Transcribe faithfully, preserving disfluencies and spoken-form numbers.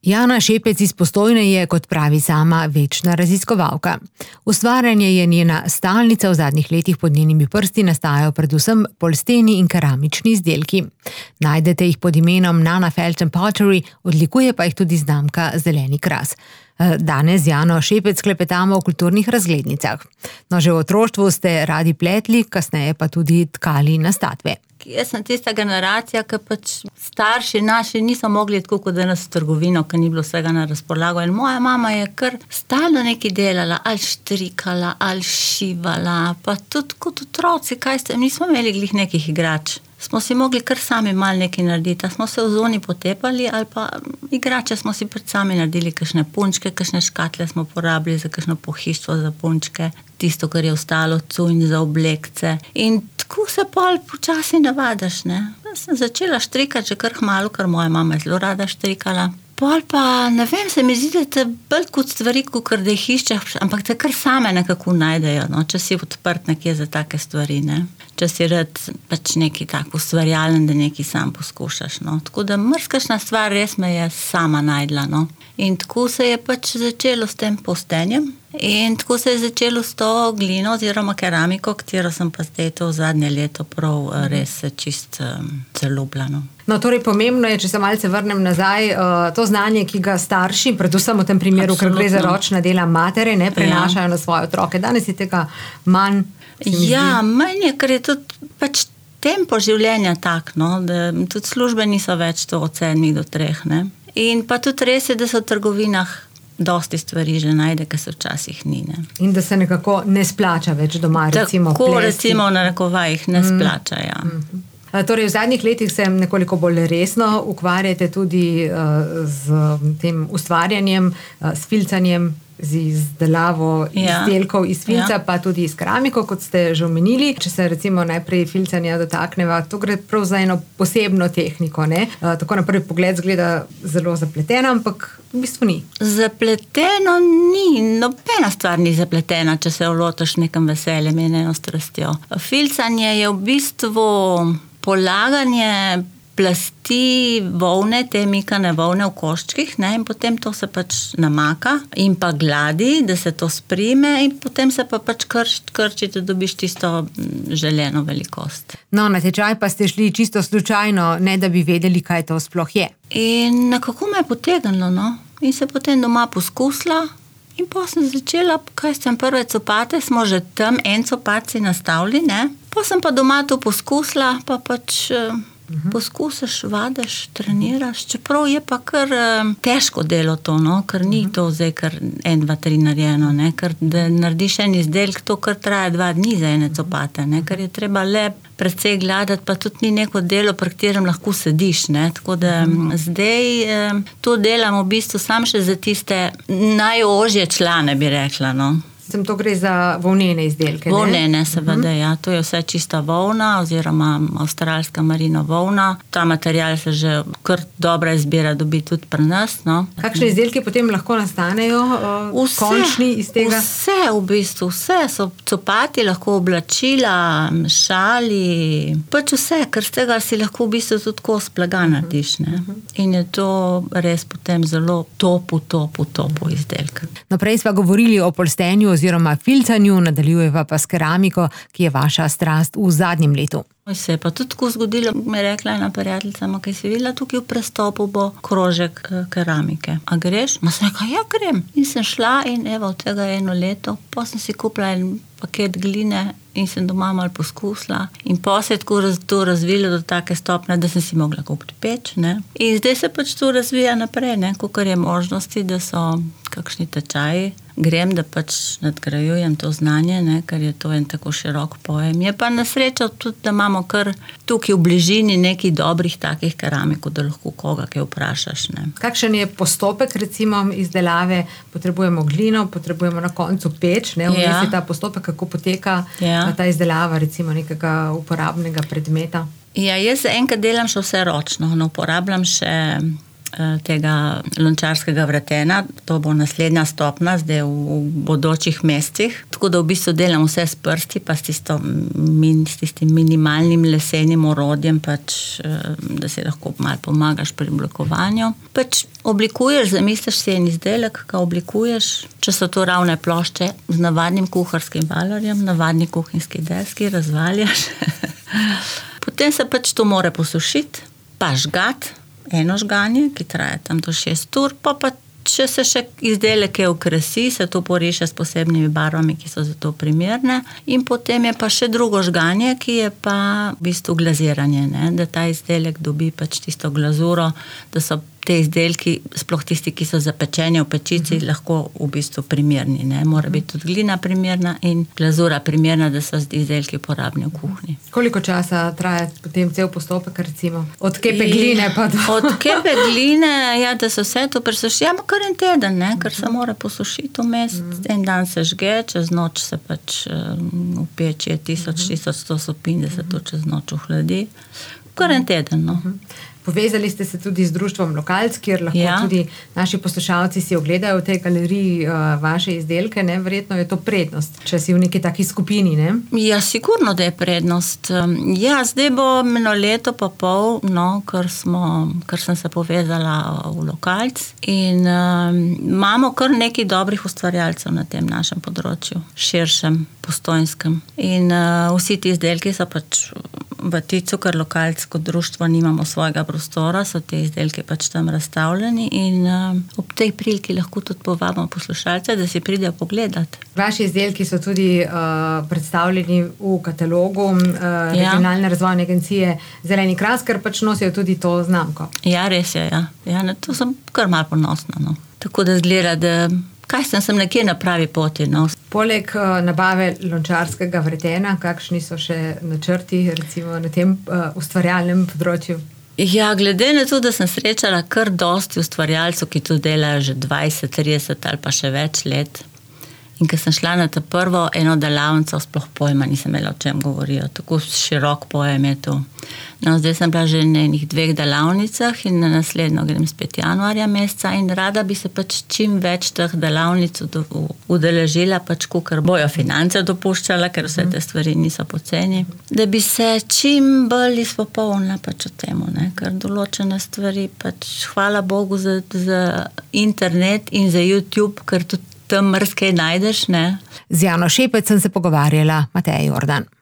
Jana Šepec iz Postojne je, kot pravi sama, večna raziskovalka. Ustvarjanje je njena stalnica, v zadnjih letih pod njenimi prsti nastajajo predvsem polsteni in keramični izdelki. Najdete jih pod imenom Nana Felton Pottery, odlikuje pa jih tudi znamka Zeleni kras. Danes z Jano Šepec klepetamo o kulturnih razglednicah. No, že v otroštvu ste radi pletli, kasneje pa tudi tkali na statve. Jaz sem tista generacija, ki pač starši naši niso mogli tako kot danes v trgovino, ker ni bilo vsega na razpolago. In moja mama je kar stalno nekaj delala, ali štrikala, ali šivala, pa tudi kot otroci, kaj ste, mi smo imeli glih nekih igrač. Smo si mogli kar sami malo nekaj narediti, a smo se v zoni potepali ali pa igrače smo si pred sami naredili, kakšne punčke, kakšne škatle smo porabili za kakšno pohištvo za punčke, tisto, kar je ostalo, cunj za oblekce. In tako se pol počasi navadaš, ne. Jaz sem začela štrikati že kar kmalu, ker moja mama je zelo rada štrikala. Pol pa, ne vem, se mi zdi, da te bolj kot stvari, kot da jih iščeš, ampak te kar same nekako najdejo, no, če si odprt nekje za take stvari, ne. Če si rad pač nekaj tako ustvarjalen, da nekaj sam poskušaš, no. Tako da mrskašna stvar res me je sama najdla, no. In tako se je pač začelo s tem postenjem in tako se je začelo s to glino oziroma keramiko, katero sem pa zdaj to zadnje leto prav res čist um, zaljubila, no. No, torej pomembno je, če se malce vrnem nazaj, to znanje, ki ga starši, predvsem v tem primeru, ker gre za ročna dela matere, ne, prenašajo ja. na svoje otroke. Danes je tega manj. Ja, manj je, ker je tudi pač tempo življenja tak, no, da tudi službe niso več to od sedmih do treh, ne. In pa tudi res je, da so v trgovinah dosti stvari že najde, ker se včasih ni, ne. In da se nekako ne splača več doma, recimo Tako plesti. recimo v narekovajih ne splača, ja. Mm. Torej, v zadnjih letih se nekoliko bolj resno ukvarjate tudi uh, z tem ustvarjanjem, uh, s filcanjem, z izdelavo ja. izdelkov iz filca, ja. pa tudi iz keramiko, kot ste že omenili. Če se recimo najprej filcanja dotakneva, to gre prav za eno posebno tehniko, ne? Uh, tako na prvi pogled zgleda zelo zapleteno, ampak v bistvu ni. Zapleteno ni, nobena stvar ni zapletena, če se lotiš nekem veseljem in eno strastjo. Filcanje je v bistvu polaganje plasti volne, te mikane volne v koščkih, ne, in potem to se pač namaka in pa gladi, da se to sprime in potem se pa pač krči, krči, da dobiš tisto želeno velikost. No, na tečaj pa ste šli čisto slučajno, ne da bi vedeli, kaj to sploh je. In nekako me je potegnilo, no, in se potem doma poskusila in pa sem začela, kaj sem prve copate, smo že tam en copat si nastavili, ne, pa sem pa doma to poskusila, pa pač uh-huh. poskusiš, vadiš, treniraš, čeprav je pa kar uh, težko delo to, no, ker ni uh-huh. to zdaj kar en, dva, tri narejeno, ne, ker da narediš en izdelek, to kar traja dva dni za ene copate, ne, ker je treba le precej gledati, pa tudi ni neko delo, pri katerem lahko sediš, ne, tako da um, zdaj um, to delam v bistvu sam še za tiste najožje člane, bi rekla, no. Sem to gre za volnene izdelke, ne? Volnene, seveda, ja. To je vse čista volna oziroma avstralska marino volna. Ta material se že kar dobra izbira dobi tudi pri nas, no. Kakšne izdelke potem lahko nastanejo uh, vse, končni iz tega? Vse v bistvu, vse so copati, lahko oblačila, šali, pač vse, ker z tega si lahko v bistvu tudi kos blaga narediš, ne. In je to res potem zelo topu, topu, topu izdelk. No, prej sva govorili o polstenju oziroma filcanju, nadaljujeva pa s keramiko, ki je vaša strast v zadnjem letu. Se je pa tudi tako zgodilo, mi je rekla ena prijateljica, kaj si videla, tukaj v prestopu bo krožek keramike. A greš? Ma sem rekla, ja grem. In sem šla in evo, od tega eno leto, pa sem si kupila en paket gline in sem doma malo poskusila. In pa se je tako raz, to razvilo do take stopne, da sem si mogla kupiti peč, ne. In zdaj se pač to razvija naprej, ne, kakor je možnosti, da so kakšni tečaji. Grem, da pač nadgrajujem to znanje, ne, ker je to en tako širok pojem. Je pa na srečo tudi, da imamo kar tukaj v bližini nekaj dobrih takih keramikov, da lahko koga kaj vprašaš, ne. Kakšen je postopek, recimo, izdelave? Potrebujemo glino, potrebujemo na koncu peč, ne, vmes ja. je ta postopek, kako poteka ja. ta izdelava, recimo, nekega uporabnega predmeta. Ja, jaz enkrat delam še vse ročno, no, uporabljam še tega lončarskega vretena. To bo naslednja stopna zdaj v bodočih mesecih. Tako da v bistvu delam vse s prsti, pa s, tisto, s tistim minimalnim lesenim orodjem, pač, da si lahko malo pomagaš pri oblikovanju. Pač oblikuješ, zamisliš si en izdelek, ga oblikuješ, če so to ravne plošče z navadnim kuharskim valorjem, navadni kuhinjski deski, razvaljaš. Potem se pač to mora posušiti, pa žgat, eno žganje, ki traja tam do šest ur, pa pa če se še izdelek je okrasi, se to poriše s posebnimi barvami, ki so za to primerne, in potem je pa še drugo žganje, ki je pa v bistvu glaziranje, ne? Da ta izdelek dobi pač tisto glazuro, da so te izdelki, sploh tisti, ki so zapečeni v pečici, uh-huh. lahko v bistvu primerni, ne? Mora biti tudi glina primerna in glazura primerna, da so izdelki uporabni v kuhinji. Koliko časa traja potem cel postopek, recimo? Od kepe gline pa do... Od kepe gline, ja, da se vse to presuši, ja, kar en teden, ne? Ker se mora posušiti vmes, uh-huh. en dan se žge, čez noč se pač um, v peči je tisoč, tisoč sto stopinj, da se to čez noč ohladi. Kar en teden, no. Uh-huh. Povezali ste se tudi z društvom Lokalc, kjer lahko ja. tudi naši poslušalci si ogledajo v tej galeriji uh, vaše izdelke, ne? Verjetno je to prednost, če si v neki taki skupini, ne? Ja, sigurno, da je prednost. Ja, zdaj bo eno leto pa pol, no, ker smo, ker sem se povezala v Lokalc in um, imamo kar nekaj dobrih ustvarjalcev na tem našem področju, širšem, postojnskem. In uh, vsi ti izdelki so pač v Ticu, ker Lokalc kot društvo nimamo svojega prostora, so te izdelke pač tam razstavljeni in uh, ob tej priliki lahko tudi povabimo poslušalce, da si pridejo pogledati. Vaši izdelki so tudi uh, predstavljeni v katalogu uh, Regionalne ja. razvojne agencije Zeleni kras, ker pač nosijo tudi to znamko. Ja, res je, ja. Ja, na to sem kar malo ponosna, no. Tako da zgleda, da kaj sem, sem nekje na pravi poti, no. Poleg uh, nabave lončarskega vretena, kakšni so še načrti, recimo na tem uh, ustvarjalnem področju? Ja, glede na to, da sem srečala kar dosti ustvarjalcev, ki tu delajo že dvajset, trideset ali pa še več let. In ko sem šla na ta prvo eno delavnico, sploh pojma nisem imela, o čem govorijo. Tako širok pojem je to. No, zdaj sem bila že na enih dveh delavnicah in na naslednjo grem spet januarja meseca in rada bi se pač čim več teh delavnic udeležila, pač kakor bojo finance dopuščala, ker vse te stvari niso poceni, da bi se čim bolj izpopolnila pač o temu, ne? Ker določene stvari pač hvala Bogu za, za internet in za YouTube, ker tudi tam mrskaj najdeš, ne? Z Jano Šepec sem se pogovarjala, Mateja Jordan.